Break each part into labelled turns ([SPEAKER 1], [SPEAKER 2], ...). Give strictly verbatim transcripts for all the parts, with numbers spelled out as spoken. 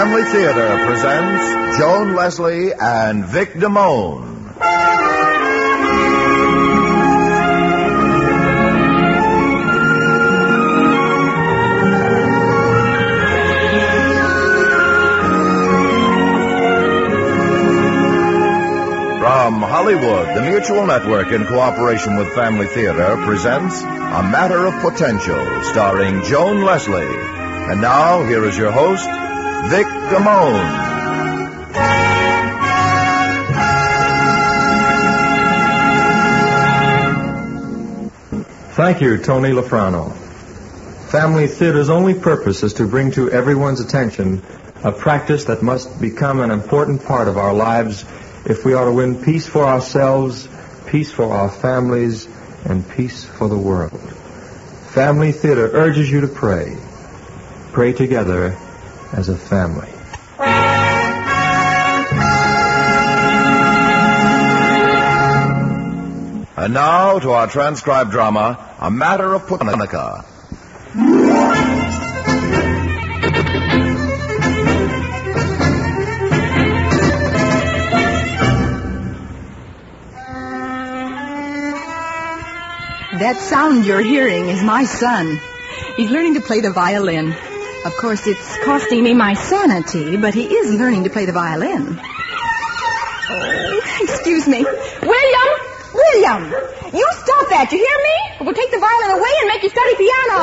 [SPEAKER 1] Family Theater presents Joan Leslie and Vic Damone. From Hollywood, the Mutual Network, in cooperation with Family Theater, presents A Matter of Potential, starring Joan Leslie. And now, here is your host, Vic Damone.
[SPEAKER 2] Thank you, Tony Lafrano. Family Theater's only purpose is to bring to everyone's attention a practice that must become an important part of our lives if we are to win peace for ourselves, peace for our families, and peace for the world. Family Theater urges you to pray. Pray together as a family.
[SPEAKER 1] And now to our transcribed drama, A Matter of Potential.
[SPEAKER 3] That sound you're hearing is my son. He's learning to play the violin. Of course, it's costing me my sanity, but he is learning to play the violin. Oh, excuse me. William! William! You stop that, you hear me? We'll take the violin away and make you study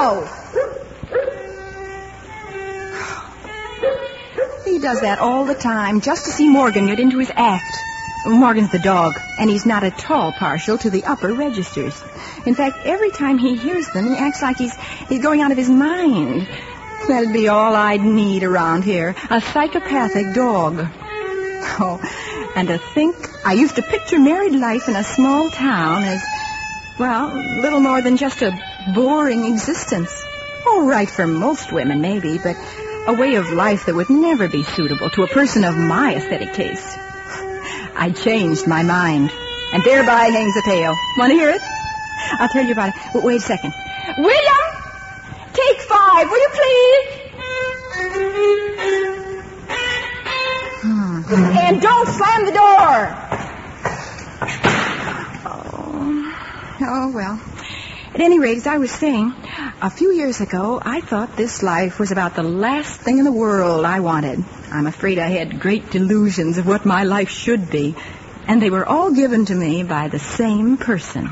[SPEAKER 3] piano. He does that all the time, just to see Morgan get into his act. Morgan's the dog, and he's not at all partial to the upper registers. In fact, every time he hears them, he acts like he's he's going out of his mind. That'd be all I'd need around here, a psychopathic dog. Oh, and to think I used to picture married life in a small town as, well, little more than just a boring existence. All right for most women, maybe, but a way of life that would never be suitable to a person of my aesthetic taste. I changed my mind, and thereby hangs a tale. Want to hear it? I'll tell you about it. But wait a second. William! Take five, will you please? Hmm. And don't slam the door! Oh. Oh, well. At any rate, as I was saying, a few years ago, I thought this life was about the last thing in the world I wanted. I'm afraid I had great delusions of what my life should be, and they were all given to me by the same person.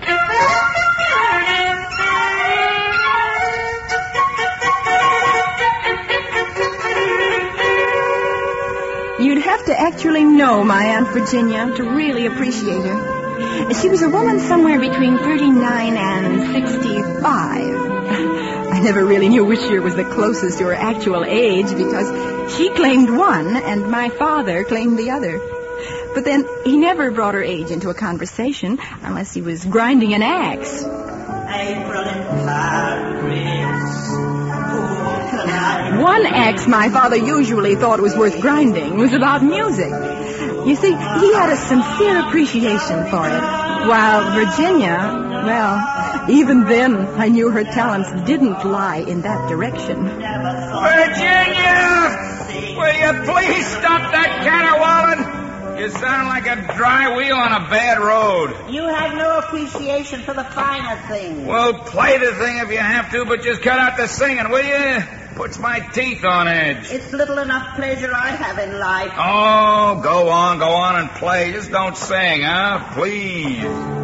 [SPEAKER 3] You'd have to actually know my Aunt Virginia to really appreciate her. She was a woman somewhere between thirty-nine and sixty-five. I never really knew which year was the closest to her actual age because she claimed one and my father claimed the other. But then he never brought her age into a conversation unless he was grinding an axe. April in Paris. One axe my father usually thought was worth grinding was about music. You see, he had a sincere appreciation for it, while Virginia, well, even then I knew her talents didn't lie in that direction.
[SPEAKER 4] Virginia! Will you please stop that caterwauling? You sound like a dry wheel on a bad road.
[SPEAKER 5] You have no appreciation for the finer things.
[SPEAKER 4] Well, play the thing if you have to, but just cut out the singing, will you? Puts my teeth on edge.
[SPEAKER 5] It's little enough pleasure I have in life.
[SPEAKER 4] Oh, go on, go on and play. Just don't sing, huh? Please.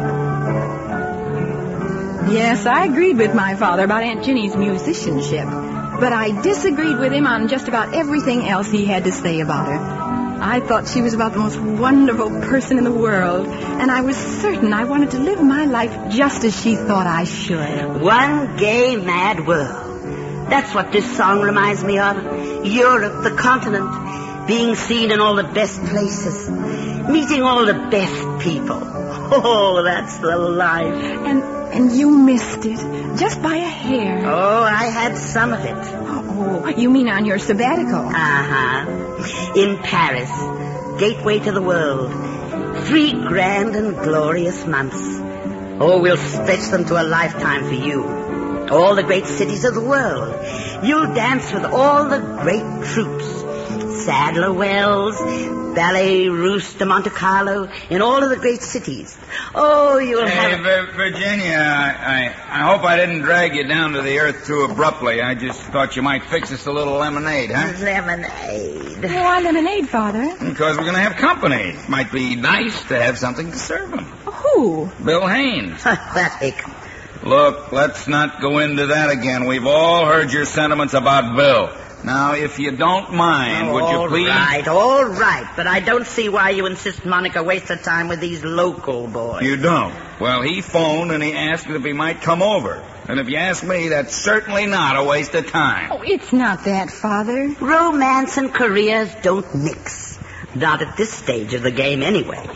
[SPEAKER 3] Yes, I agreed with my father about Aunt Ginny's musicianship, but I disagreed with him on just about everything else he had to say about her. I thought she was about the most wonderful person in the world, and I was certain I wanted to live my life just as she thought I should.
[SPEAKER 5] One gay, mad world. That's what this song reminds me of. Europe, the continent, being seen in all the best places, meeting all the best people. Oh, that's the life.
[SPEAKER 3] And and you missed it, just by a hair.
[SPEAKER 5] Oh, I had some of it.
[SPEAKER 3] Oh, you mean on your sabbatical?
[SPEAKER 5] Uh-huh. In Paris, gateway to the world. Three grand and glorious months. Oh, we'll stretch them to a lifetime for you. All the great cities of the world. You'll dance with all the great troops. Sadler Wells, Ballet Roost de Monte Carlo, in all of the great cities. Oh, you'll
[SPEAKER 4] Hey,
[SPEAKER 5] have...
[SPEAKER 4] Vir- Virginia, I, I, I hope I didn't drag you down to the earth too abruptly. I just thought you might fix us a little lemonade, huh?
[SPEAKER 5] Lemonade.
[SPEAKER 3] Why lemonade, Father?
[SPEAKER 4] Because we're going to have company. It might be nice to have something to serve them.
[SPEAKER 3] Who?
[SPEAKER 4] Bill Haynes.
[SPEAKER 5] That hick.
[SPEAKER 4] Look, let's not go into that again. We've all heard your sentiments about Bill. Now, if you don't mind,
[SPEAKER 5] Oh,
[SPEAKER 4] would you
[SPEAKER 5] all
[SPEAKER 4] please...
[SPEAKER 5] right, all right. But I don't see why you insist Monica waste her time with these local boys.
[SPEAKER 4] You don't? Well, he phoned and he asked if he might come over. And if you ask me, that's certainly not a waste of time.
[SPEAKER 3] Oh, it's not that, Father.
[SPEAKER 5] Romance and careers don't mix. Not at this stage of the game, anyway.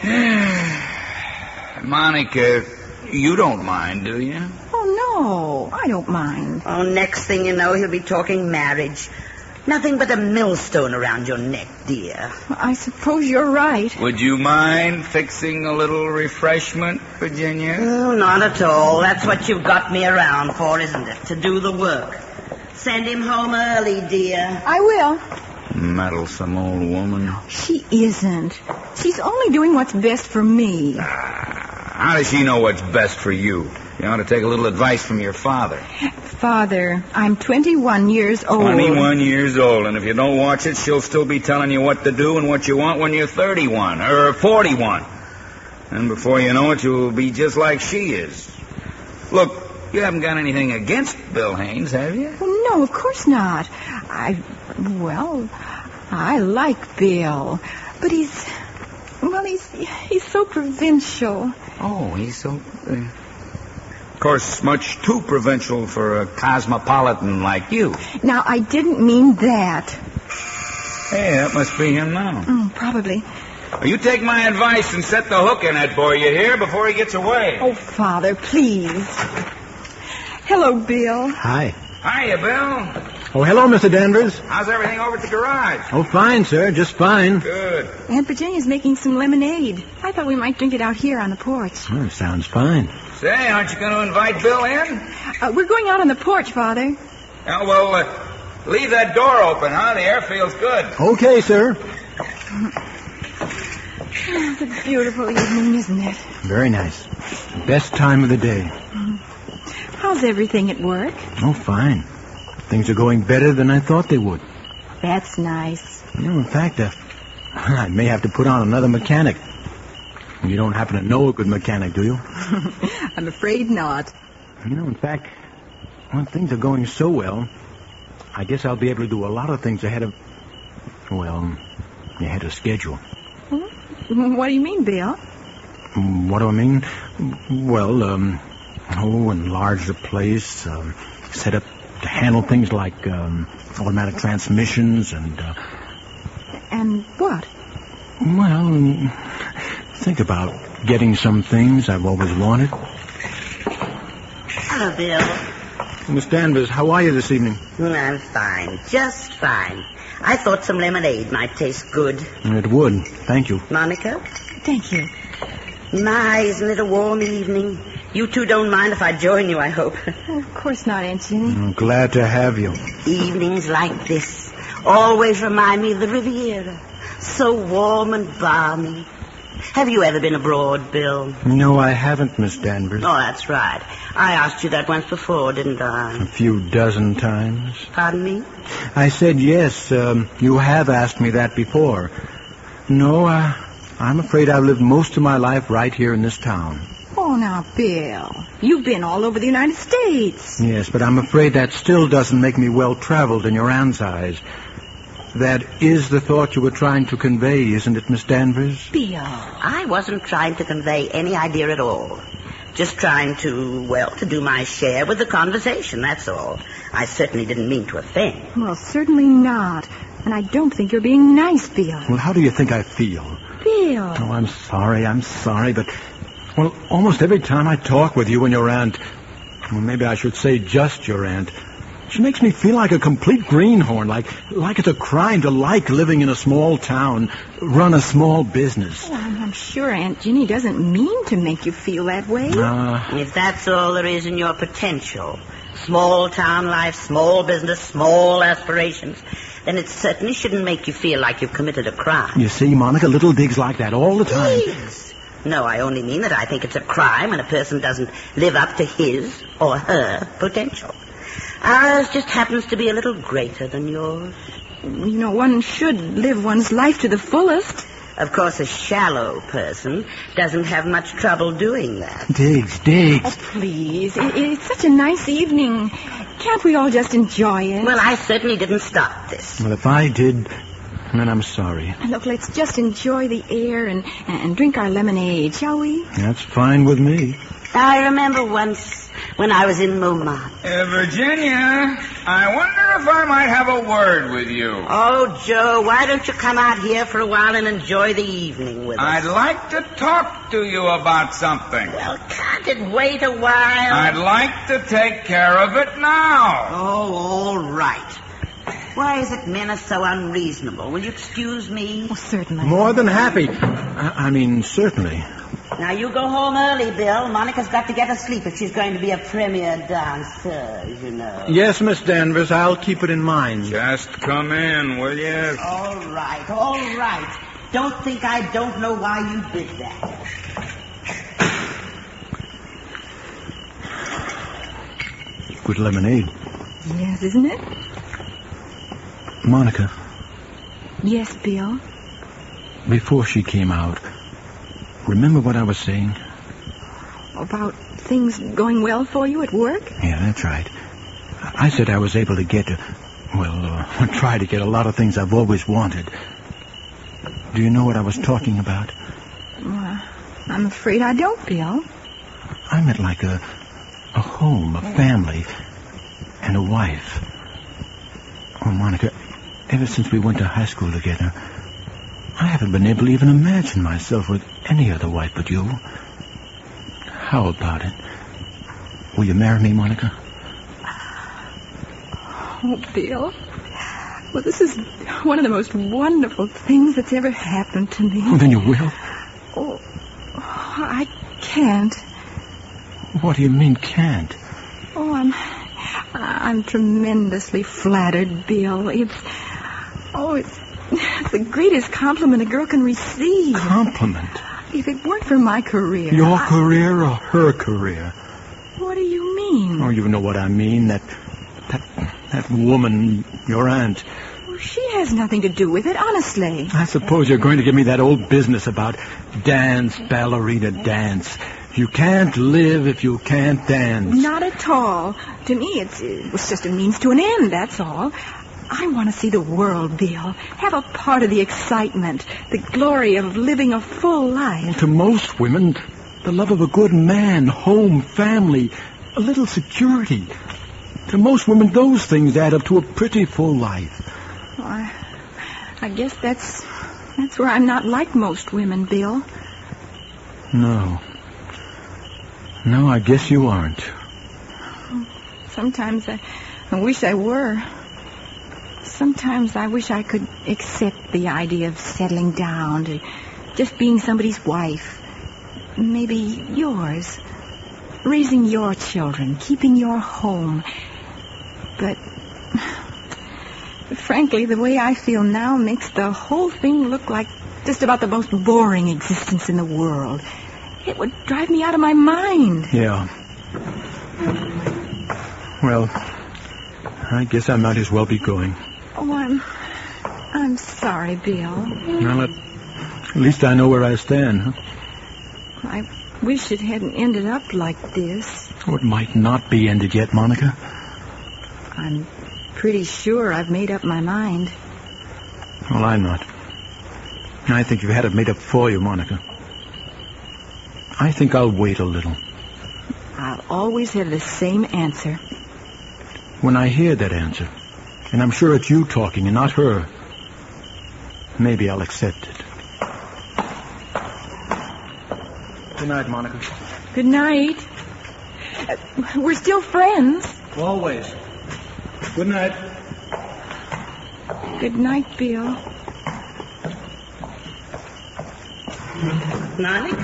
[SPEAKER 4] Monica, you don't mind, do you?
[SPEAKER 3] Oh, no, I don't mind.
[SPEAKER 5] Oh, next thing you know, he'll be talking marriage. Nothing but a millstone around your neck, dear.
[SPEAKER 3] I suppose you're right.
[SPEAKER 4] Would you mind fixing a little refreshment, Virginia?
[SPEAKER 5] Oh, not at all. That's what you've got me around for, isn't it? To do the work. Send him home early, dear.
[SPEAKER 3] I will.
[SPEAKER 4] Meddlesome old woman.
[SPEAKER 3] She isn't. She's only doing what's best for me.
[SPEAKER 4] How does she know what's best for you? You ought to take a little advice from your father.
[SPEAKER 3] Father, I'm twenty-one years old.
[SPEAKER 4] twenty-one years old, and if you don't watch it, she'll still be telling you what to do and what you want when you're thirty-one, or forty-one. And before you know it, you'll be just like she is. Look, you haven't got anything against Bill Haynes, have you?
[SPEAKER 3] Well, no, of course not. I, well, I like Bill. But he's, well, he's, he's so provincial.
[SPEAKER 4] Oh, he's so... Uh, of course, much too provincial for a cosmopolitan like you.
[SPEAKER 3] Now, I didn't mean that.
[SPEAKER 4] Hey, that must be him now.
[SPEAKER 3] Mm, probably.
[SPEAKER 4] Well, you take my advice and set the hook in that boy, you hear, before he gets away.
[SPEAKER 3] Oh, Father, please. Hello, Bill.
[SPEAKER 6] Hi.
[SPEAKER 4] Hiya, Bill.
[SPEAKER 6] Oh, hello, Mister Danvers.
[SPEAKER 4] How's everything over at the garage?
[SPEAKER 6] Oh, fine, sir. Just fine.
[SPEAKER 4] Good.
[SPEAKER 3] Aunt Virginia's making some lemonade. I thought we might drink it out here on the porch.
[SPEAKER 6] Oh, sounds fine.
[SPEAKER 4] Say, aren't you going to invite Bill in?
[SPEAKER 3] Uh, we're going out on the porch, Father.
[SPEAKER 4] Oh, well, uh, leave that door open, huh? The air feels good.
[SPEAKER 6] Okay, sir.
[SPEAKER 3] It's a beautiful evening, isn't it?
[SPEAKER 6] Very nice. Best time of the day.
[SPEAKER 3] How's everything at work?
[SPEAKER 6] Oh, fine. Things are going better than I thought they would.
[SPEAKER 3] That's nice.
[SPEAKER 6] You know, in fact, uh, I may have to put on another mechanic. You don't happen to know a good mechanic, do you?
[SPEAKER 3] I'm afraid not.
[SPEAKER 6] You know, in fact, well, things are going so well, I guess I'll be able to do a lot of things ahead of, well, ahead of schedule.
[SPEAKER 3] What do you mean, Bill?
[SPEAKER 6] What do I mean? Well, um, oh, enlarge the place, um, set up to handle things like um, automatic transmissions and... Uh,
[SPEAKER 3] and what?
[SPEAKER 6] Well, think about getting some things I've always wanted.
[SPEAKER 5] Hello, Bill.
[SPEAKER 6] Miss Danvers, how are you this evening?
[SPEAKER 5] I'm fine. Just fine. I thought some lemonade might taste good.
[SPEAKER 6] It would. Thank you.
[SPEAKER 5] Monica?
[SPEAKER 3] Thank you.
[SPEAKER 5] My, isn't it a warm evening? You two don't mind if I join you, I hope.
[SPEAKER 3] Oh, of course not, Aunt Ginny.
[SPEAKER 6] I'm glad to have you.
[SPEAKER 5] Evenings like this always remind me of the Riviera. So warm and balmy. Have you ever been abroad, Bill?
[SPEAKER 6] No, I haven't, Miss Danvers.
[SPEAKER 5] Oh, that's right. I asked you that once before, didn't I?
[SPEAKER 6] A few dozen times.
[SPEAKER 5] Pardon me?
[SPEAKER 6] I said yes. Um, you have asked me that before. No, uh, I'm afraid I've lived most of my life right here in this town.
[SPEAKER 3] Oh, now, Bill, you've been all over the United States.
[SPEAKER 6] Yes, but I'm afraid that still doesn't make me well-traveled in your aunt's eyes. That is the thought you were trying to convey, isn't it, Miss Danvers?
[SPEAKER 3] Bill.
[SPEAKER 5] I wasn't trying to convey any idea at all. Just trying to, well, to do my share with the conversation, that's all. I certainly didn't mean to offend.
[SPEAKER 3] Well, certainly not. And I don't think you're being nice, Bill.
[SPEAKER 6] Well, how do you think I feel?
[SPEAKER 3] Bill.
[SPEAKER 6] Oh, I'm sorry, I'm sorry, but, well, almost every time I talk with you and your aunt, well, maybe I should say just your aunt, she makes me feel like a complete greenhorn, like like it's a crime to like living in a small town, run a small business.
[SPEAKER 3] Well, I'm sure Aunt Ginny doesn't mean to make you feel that way.
[SPEAKER 6] Uh,
[SPEAKER 5] If that's all there is in your potential, small town life, small business, small aspirations, then it certainly shouldn't make you feel like you've committed a crime.
[SPEAKER 6] You see, Monica, little digs like that all the time.
[SPEAKER 5] Digs? No, I only mean that I think it's a crime when a person doesn't live up to his or her potential. Ours just happens to be a little greater than yours.
[SPEAKER 3] You know, one should live one's life to the fullest.
[SPEAKER 5] Of course, a shallow person doesn't have much trouble doing that.
[SPEAKER 6] Diggs, Diggs.
[SPEAKER 3] Oh, please. It, it's such a nice evening. Can't we all just enjoy it?
[SPEAKER 5] Well, I certainly didn't stop this.
[SPEAKER 6] Well, if I did, then I'm sorry.
[SPEAKER 3] Look, let's just enjoy the air and, and drink our lemonade, shall we?
[SPEAKER 6] That's fine with me.
[SPEAKER 5] I remember once when I was in Montmartre.
[SPEAKER 4] Uh, Virginia, I wonder if I might have a word with you.
[SPEAKER 5] Oh, Joe, why don't you come out here for a while and enjoy the evening with us?
[SPEAKER 4] I'd like to talk to you about something.
[SPEAKER 5] Well, can't it wait a while?
[SPEAKER 4] I'd like to take care of it now.
[SPEAKER 5] Oh, all right. Why is it men are so unreasonable? Will you excuse me?
[SPEAKER 3] Oh, certainly.
[SPEAKER 6] More than happy. I, I mean, certainly.
[SPEAKER 5] Now, you go home early, Bill. Monica's got to get asleep if she's going to be a premier dancer, you know.
[SPEAKER 6] Yes, Miss Danvers, I'll keep it in mind.
[SPEAKER 4] Just come in, will you?
[SPEAKER 5] All right, all right. Don't think I don't know why you did that.
[SPEAKER 6] Good lemonade.
[SPEAKER 3] Yes, isn't it?
[SPEAKER 6] Monica,
[SPEAKER 3] Yes, Bill.
[SPEAKER 6] before she came out, remember what I was saying?
[SPEAKER 3] About things going well for you at work?
[SPEAKER 6] Yeah, that's right. I said I was able to get, well, uh, try to get a lot of things I've always wanted. Do you know what I was talking about?
[SPEAKER 3] Well, I'm afraid I don't, Bill.
[SPEAKER 6] I meant like a, a home, a family, and a wife. Oh, Monica, ever since we went to high school together, I haven't been able to even imagine myself with any other wife but you. How about it? Will you marry me, Monica?
[SPEAKER 3] Oh, Bill. Well, this is one of the most wonderful things that's ever happened to me.
[SPEAKER 6] Oh, then you will.
[SPEAKER 3] Oh, I can't.
[SPEAKER 6] What do you mean, can't?
[SPEAKER 3] Oh, I'm... I'm tremendously flattered, Bill. It's... Oh, it's... It's the greatest compliment a girl can receive.
[SPEAKER 6] Compliment?
[SPEAKER 3] If it weren't for my career...
[SPEAKER 6] Your
[SPEAKER 3] I...
[SPEAKER 6] career or her career?
[SPEAKER 3] What do you mean?
[SPEAKER 6] Oh, you know what I mean. That... That... That woman, your aunt.
[SPEAKER 3] Well, she has nothing to do with it, honestly.
[SPEAKER 6] I suppose you're going to give me that old business about dance, ballerina, dance. You can't live if you can't dance.
[SPEAKER 3] Not at all. To me, it's, it's just a means to an end, that's all. I want to see the world, Bill. Have a part of the excitement, the glory of living a full life.
[SPEAKER 6] To most women, the love of a good man, home, family, a little security. To most women, those things add up to a pretty full life.
[SPEAKER 3] Well, I, I guess that's that's where I'm not like most women, Bill.
[SPEAKER 6] No. No, I guess you aren't.
[SPEAKER 3] Sometimes I, I wish I were. Sometimes I wish I could accept the idea of settling down to just being somebody's wife. Maybe yours. Raising your children, keeping your home. But, frankly, the way I feel now makes the whole thing look like just about the most boring existence in the world. It would drive me out of my mind.
[SPEAKER 6] Yeah. Well, I guess I might as well be going.
[SPEAKER 3] Oh, I'm... I'm sorry, Bill.
[SPEAKER 6] Well, at, at least I know where I stand, huh?
[SPEAKER 3] I wish it hadn't ended up like this.
[SPEAKER 6] Oh, it might not be ended yet, Monica.
[SPEAKER 3] I'm pretty sure I've made up my mind.
[SPEAKER 6] Well, I'm not. I think you've had it made up for you, Monica. I think I'll wait a little.
[SPEAKER 3] I'll always have the same answer.
[SPEAKER 6] When I hear that answer, and I'm sure it's you talking and not her, maybe I'll accept it. Good night, Monica.
[SPEAKER 3] Good night. Uh, we're still friends.
[SPEAKER 6] Always. Good night.
[SPEAKER 3] Good night, Bill.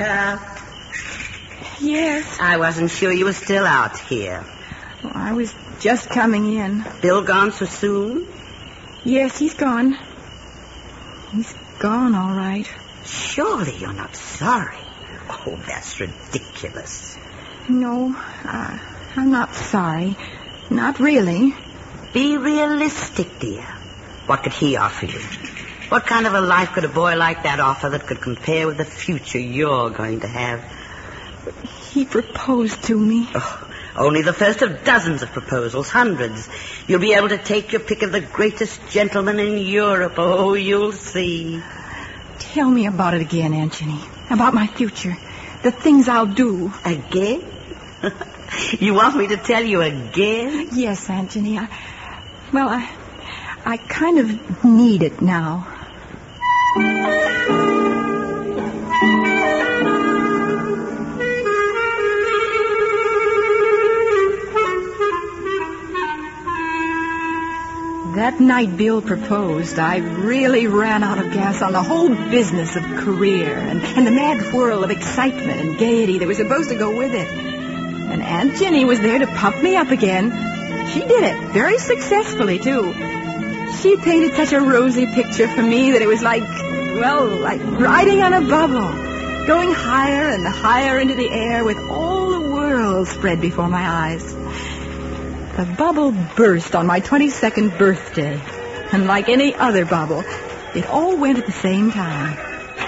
[SPEAKER 5] Monica.
[SPEAKER 3] Yes.
[SPEAKER 5] I wasn't sure you were still out here.
[SPEAKER 3] Well, I was just coming in.
[SPEAKER 5] Bill gone so soon?
[SPEAKER 3] Yes, he's gone. He's gone, all right.
[SPEAKER 5] Surely you're not sorry. Oh, that's ridiculous.
[SPEAKER 3] No, uh, I'm not sorry. Not really.
[SPEAKER 5] Be realistic, dear. What could he offer you? What kind of a life could a boy like that offer that could compare with the future you're going to have?
[SPEAKER 3] He proposed to me.
[SPEAKER 5] Oh, only the first of dozens of proposals, hundreds. You'll be able to take your pick of the greatest gentleman in Europe. Oh, you'll see.
[SPEAKER 3] Tell me about it again, Aunt Jenny. About my future. The things I'll do.
[SPEAKER 5] Again? You want me to tell you again?
[SPEAKER 3] Yes, Aunt Jenny. I, well, I, I kind of need it now. That night Bill proposed, I really ran out of gas on the whole business of career and, and the mad whirl of excitement and gaiety that was supposed to go with it. And Aunt Jenny was there to pump me up again. She did it very successfully, too. She painted such a rosy picture for me that it was like, well, like riding on a bubble, going higher and higher into the air with all the world spread before my eyes. The bubble burst on my twenty-second birthday, and like any other bubble, it all went at the same time.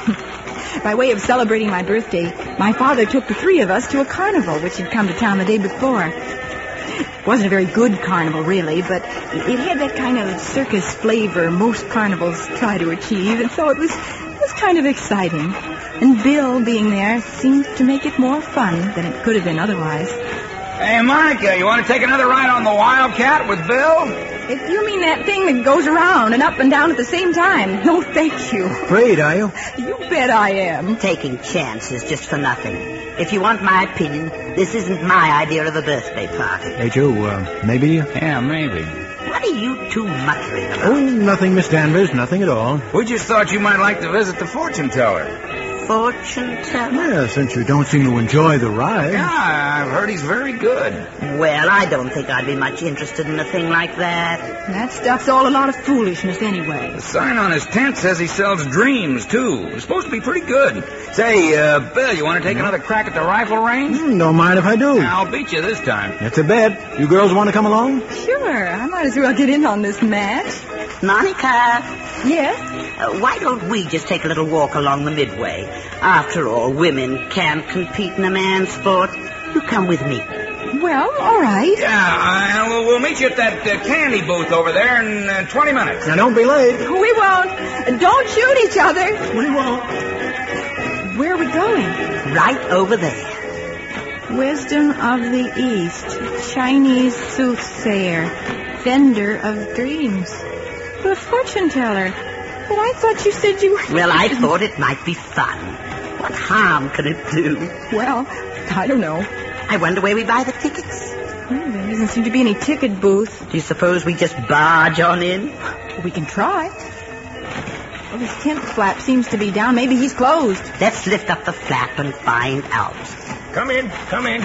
[SPEAKER 3] By way of celebrating my birthday, my father took the three of us to a carnival which had come to town the day before. It wasn't a very good carnival, really, but it had that kind of circus flavor most carnivals try to achieve, and so it was, it was kind of exciting. And Bill being there seemed to make it more fun than it could have been otherwise.
[SPEAKER 4] Hey, Monica, you want to take another ride on the Wildcat with Bill?
[SPEAKER 3] If you mean that thing that goes around and up and down at the same time, no thank you.
[SPEAKER 6] Afraid, are you?
[SPEAKER 3] You bet I am.
[SPEAKER 5] Taking chances just for nothing. If you want my opinion, this isn't my idea of a birthday party.
[SPEAKER 6] Hey, Joe, uh, maybe?
[SPEAKER 4] Yeah, maybe.
[SPEAKER 5] What are you two muttering about?
[SPEAKER 6] Oh, nothing, Miss Danvers, nothing at all.
[SPEAKER 4] We just thought you might like to visit the fortune teller.
[SPEAKER 5] Fortune teller?
[SPEAKER 6] Yeah, since you don't seem to enjoy the ride.
[SPEAKER 4] Yeah, I've heard he's very good.
[SPEAKER 5] Well, I don't think I'd be much interested in a thing like that.
[SPEAKER 3] That stuff's all a lot of foolishness anyway.
[SPEAKER 4] The sign on his tent says he sells dreams, too. It's supposed to be pretty good. Say, uh, Bill, you want to take another crack at the rifle range?
[SPEAKER 6] Mm, don't mind if I do.
[SPEAKER 4] I'll beat you this time.
[SPEAKER 6] It's a bet. You girls want to come along?
[SPEAKER 3] Sure, I might as well get in on this match.
[SPEAKER 5] Monica,
[SPEAKER 3] Yes?
[SPEAKER 5] uh, why don't we just take a little walk along the midway? After all, women can't compete in a man's sport. You come with me.
[SPEAKER 3] Well, all right.
[SPEAKER 4] Yeah, uh, we'll, we'll meet you at that uh, candy booth over there in uh, twenty minutes.
[SPEAKER 6] Now, don't be late.
[SPEAKER 3] We won't. Don't shoot each other.
[SPEAKER 6] We won't.
[SPEAKER 3] Where are we going?
[SPEAKER 5] Right over there.
[SPEAKER 3] Wisdom of the East, Chinese soothsayer, vendor of dreams. The fortune teller. But I thought you said you were...
[SPEAKER 5] Well, I thought it might be fun. What harm could it do?
[SPEAKER 3] Well, I don't know.
[SPEAKER 5] I wonder where we buy the tickets.
[SPEAKER 3] Well, there doesn't seem to be any ticket booth.
[SPEAKER 5] Do you suppose we just barge on in?
[SPEAKER 3] We can try. Well, his tent flap seems to be down. Maybe he's closed.
[SPEAKER 5] Let's lift up the flap and find out.
[SPEAKER 7] Come in, come in.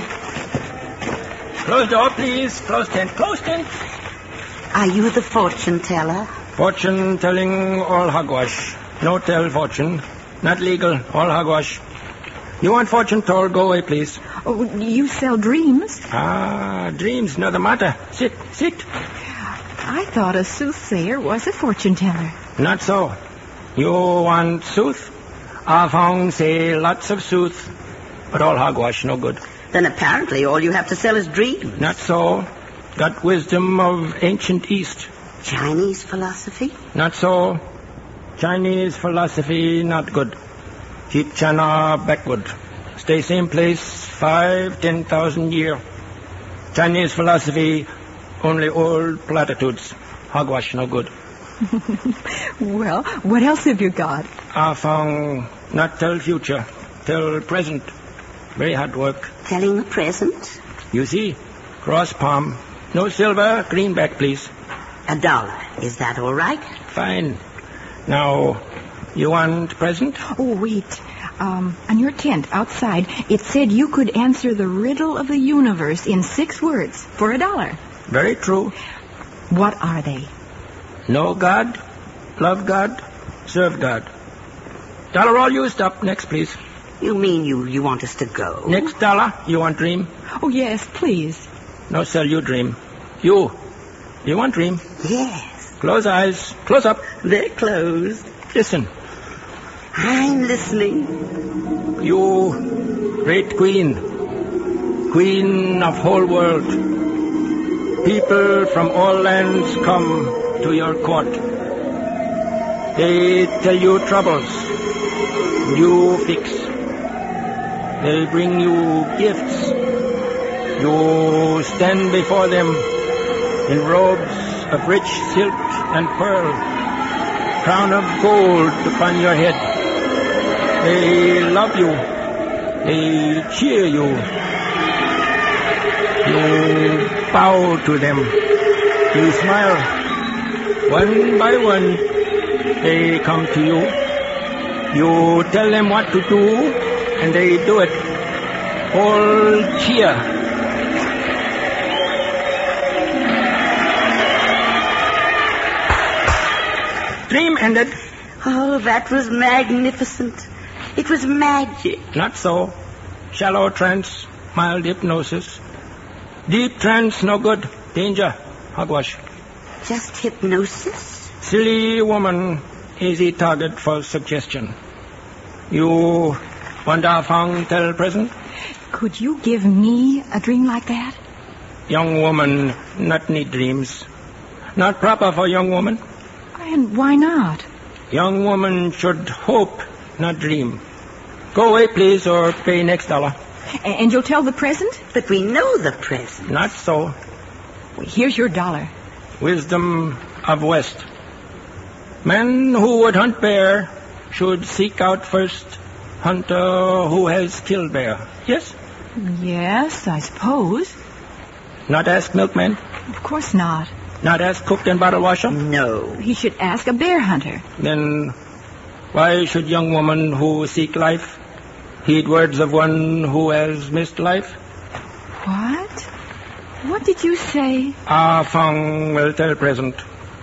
[SPEAKER 7] Close door, please. Close tent, close tent.
[SPEAKER 5] Are you the fortune teller?
[SPEAKER 7] Fortune telling, all hogwash. No tell fortune. Not legal, all hogwash. You want fortune told, go away, please.
[SPEAKER 3] Oh, you sell dreams?
[SPEAKER 7] Ah, dreams, no the matter. Sit, sit.
[SPEAKER 3] I thought a soothsayer was a fortune teller.
[SPEAKER 7] Not so. You want sooth? I found say lots of sooth. But all hogwash, no good.
[SPEAKER 5] Then apparently all you have to sell is dreams.
[SPEAKER 7] Not so. Got wisdom of ancient East.
[SPEAKER 5] Chinese philosophy?
[SPEAKER 7] Not so. Chinese philosophy, not good. Keep China backward. Stay same place five, ten thousand year. Chinese philosophy, only old platitudes. Hogwash, no good.
[SPEAKER 3] Well, what else have you got?
[SPEAKER 7] I found not tell future, tell present. Very hard work.
[SPEAKER 5] Telling the present?
[SPEAKER 7] You see, cross palm. No silver, greenback, please.
[SPEAKER 5] A dollar. Is that all right?
[SPEAKER 7] Fine. Now, you want present?
[SPEAKER 3] Oh, wait. Um, on your tent outside, it said you could answer the riddle of the universe in six words for a dollar.
[SPEAKER 7] Very true.
[SPEAKER 3] What are they?
[SPEAKER 7] Know God, love God, serve God. Dollar all used up. Next, please.
[SPEAKER 5] You mean you, you want us to go?
[SPEAKER 7] Next dollar. You want dream?
[SPEAKER 3] Oh, yes, please.
[SPEAKER 7] No sell you dream. You. You want dream?
[SPEAKER 5] Yes.
[SPEAKER 7] Close eyes. Close up.
[SPEAKER 5] They're closed.
[SPEAKER 7] Listen.
[SPEAKER 5] I'm listening.
[SPEAKER 7] You, great queen. Queen of whole world. People from all lands come to your court. They tell you troubles. You fix. They bring you gifts. You stand before them in robes of rich silk and pearl, crown of gold upon your head. They love you. They cheer you. You bow to them. You smile. One by one, they come to you. You tell them what to do, and they do it. All cheer. Dream ended.
[SPEAKER 5] Oh, that was magnificent. It was magic.
[SPEAKER 7] Not so. Shallow trance, mild hypnosis. Deep trance, no good. Danger. Hogwash.
[SPEAKER 5] Just hypnosis?
[SPEAKER 7] Silly woman, easy target for suggestion. You want Ah Fong tell present?
[SPEAKER 3] Could you give me a dream like that?
[SPEAKER 7] Young woman, not need dreams. Not proper for young woman.
[SPEAKER 3] And why not?
[SPEAKER 7] Young woman should hope, not dream. Go away, please, or pay next dollar.
[SPEAKER 3] A- and you'll tell the present?
[SPEAKER 5] But we know the present.
[SPEAKER 7] Not so.
[SPEAKER 3] Well, here's your dollar.
[SPEAKER 7] Wisdom of West. Men who would hunt bear should seek out first hunter who has killed bear. Yes?
[SPEAKER 3] Yes, I suppose.
[SPEAKER 7] Not ask milkman?
[SPEAKER 3] Of course not.
[SPEAKER 7] Not ask cook and bottle washer?
[SPEAKER 5] No.
[SPEAKER 3] He should ask a bear hunter.
[SPEAKER 7] Then why should young woman who seek life heed words of one who has missed life?
[SPEAKER 3] What? What did you say?
[SPEAKER 7] Ah Fong will tell present.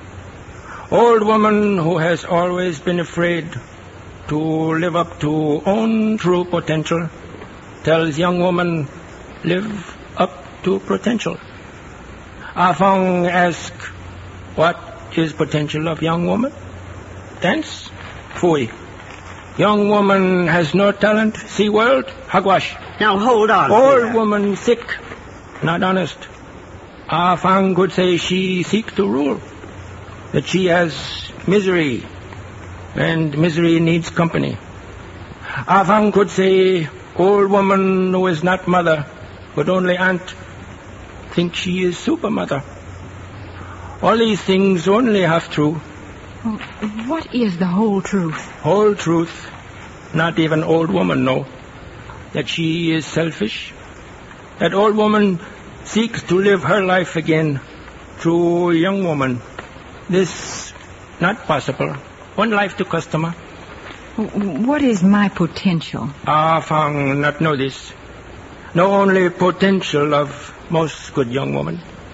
[SPEAKER 7] Old woman who has always been afraid to live up to own true potential tells young woman live up to potential. Ah Fong ask, what is potential of young woman? Dance? Fooey. Young woman has no talent. See world? Hogwash.
[SPEAKER 5] Now hold on.
[SPEAKER 7] Old
[SPEAKER 5] Peter.
[SPEAKER 7] woman sick. Not honest. Ah Fong could say she seek to rule. That she has misery. And misery needs company. Ah Fong could say old woman who is not mother, but only aunt, think she is super mother. All these things only half true.
[SPEAKER 3] Well, what is the whole truth?
[SPEAKER 7] Whole truth. Not even old woman know. That she is selfish. That old woman seeks to live her life again through young woman. This not possible. One life to customer.
[SPEAKER 3] What is my potential?
[SPEAKER 7] Ah Fong not know this. Know only potential of most good young woman.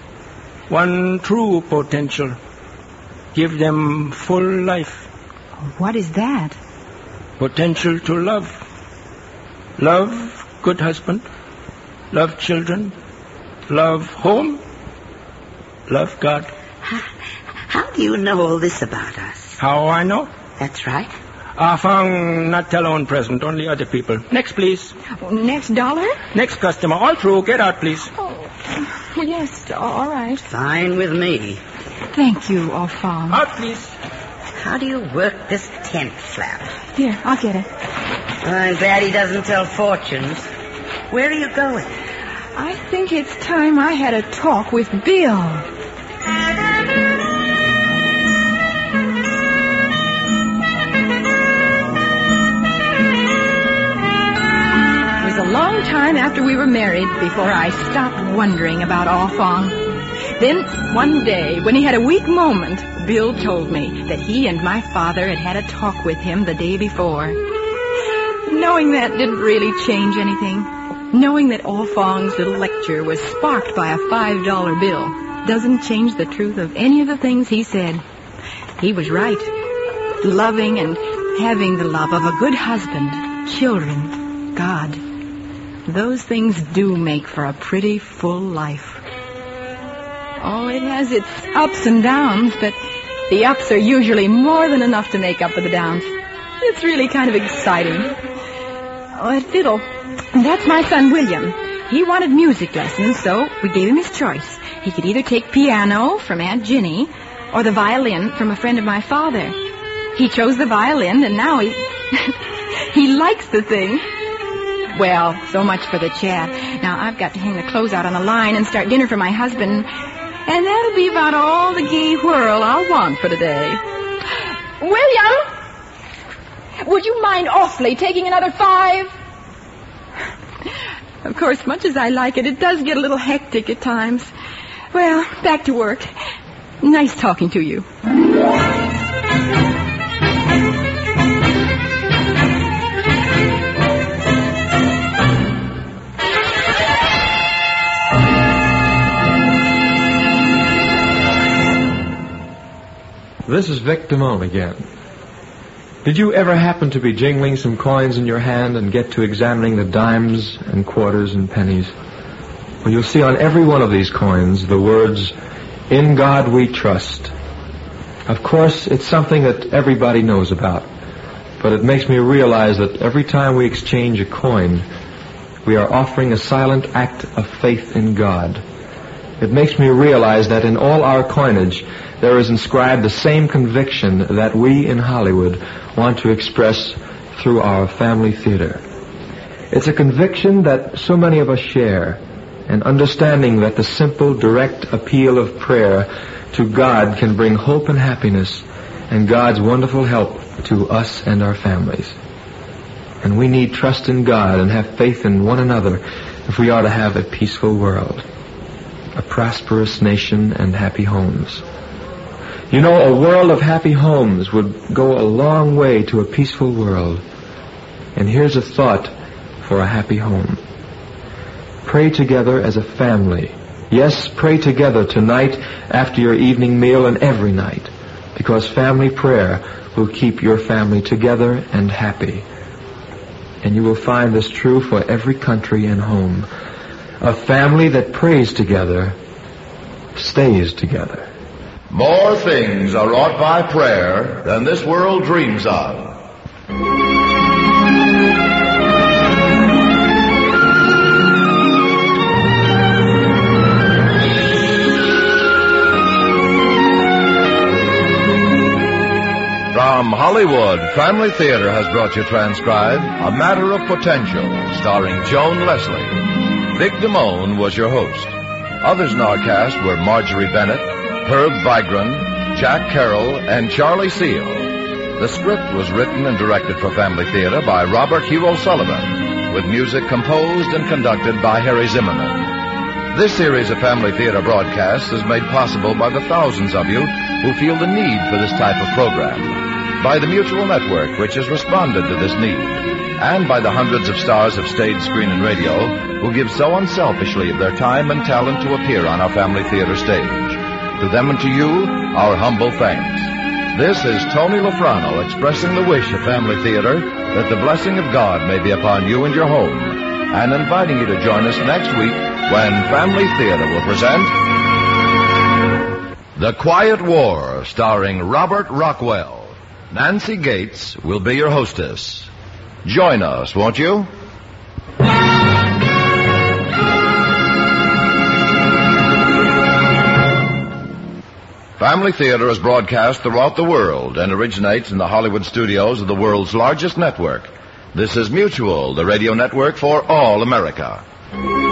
[SPEAKER 7] One true potential. Give them full life.
[SPEAKER 3] What is that?
[SPEAKER 7] Potential to love. Love good husband. Love children. Love home. Love God.
[SPEAKER 5] How do you know all this about us?
[SPEAKER 7] How I know?
[SPEAKER 5] That's right.
[SPEAKER 7] Ah Fong not tell own present, only other people. Next, please.
[SPEAKER 3] Next dollar?
[SPEAKER 7] Next customer. All through. Get out, please.
[SPEAKER 3] Oh, yes, all right.
[SPEAKER 5] Fine with me.
[SPEAKER 3] Thank you, Ah Fong.
[SPEAKER 7] Out, please.
[SPEAKER 5] How do you work this tent flap?
[SPEAKER 3] Here, I'll get it.
[SPEAKER 5] I'm glad he doesn't tell fortunes. Where are you going?
[SPEAKER 3] I think it's time I had a talk with Bill. It was a long time after we were married before I stopped wondering about Ah Fong. Then, one day, when he had a weak moment, Bill told me that he and my father had had a talk with him the day before. Knowing that didn't really change anything. Knowing that Ah Fong's little lecture was sparked by a five dollar bill doesn't change the truth of any of the things he said. He was right. Loving and having the love of a good husband, children, God. Those things do make for a pretty full life. Oh, it has its ups and downs, but the ups are usually more than enough to make up for the downs. It's really kind of exciting. Oh, at fiddle, that's my son William. He wanted music lessons, so we gave him his choice. He could either take piano from Aunt Ginny or the violin from a friend of my father. He chose the violin, and now he he likes the thing. Well, so much for the chat. Now I've got to hang the clothes out on the line and start dinner for my husband, and that'll be about all the gay whirl I'll want for today.
[SPEAKER 8] William! Would you mind awfully taking another five?
[SPEAKER 3] Of course, much as I like it, it does get a little hectic at times. Well, back to work. Nice talking to you.
[SPEAKER 2] This is Vic Damone again. Did you ever happen to be jingling some coins in your hand and get to examining the dimes and quarters and pennies? Well, you'll see on every one of these coins the words, "In God We Trust." Of course, it's something that everybody knows about, but it makes me realize that every time we exchange a coin, we are offering a silent act of faith in God. It makes me realize that in all our coinage, there is inscribed the same conviction that we in Hollywood want to express through our family theater. It's a conviction that so many of us share, an understanding that the simple, direct appeal of prayer to God can bring hope and happiness and God's wonderful help to us and our families. And we need trust in God and have faith in one another if we are to have a peaceful world, a prosperous nation, and happy homes. You know, a world of happy homes would go a long way to a peaceful world. And here's a thought for a happy home. Pray together as a family. Yes, pray together tonight after your evening meal and every night, because family prayer will keep your family together and happy. And you will find this true for every country and home. A family that prays together stays together.
[SPEAKER 1] More things are wrought by prayer than this world dreams of. From Hollywood, Family Theater has brought you transcribed A Matter of Potential, starring Joan Leslie. Vic Damone was your host. Others in our cast were Marjorie Bennett, Herb Vigran, Jack Carroll, and Charlie Seal. The script was written and directed for Family Theater by Robert Hugh O'Sullivan, with music composed and conducted by Harry Zimmerman. This series of Family Theater broadcasts is made possible by the thousands of you who feel the need for this type of program, by the Mutual Network, which has responded to this need, and by the hundreds of stars of stage, screen, and radio who give so unselfishly of their time and talent to appear on our Family Theater stage. To them and to you, our humble thanks. This is Tony Lofrano expressing the wish of Family Theater that the blessing of God may be upon you and your home, and inviting you to join us next week when Family Theater will present The Quiet War, starring Robert Rockwell. Nancy Gates will be your hostess. Join us, won't you? Family Theater is broadcast throughout the world and originates in the Hollywood studios of the world's largest network. This is Mutual, the radio network for all America.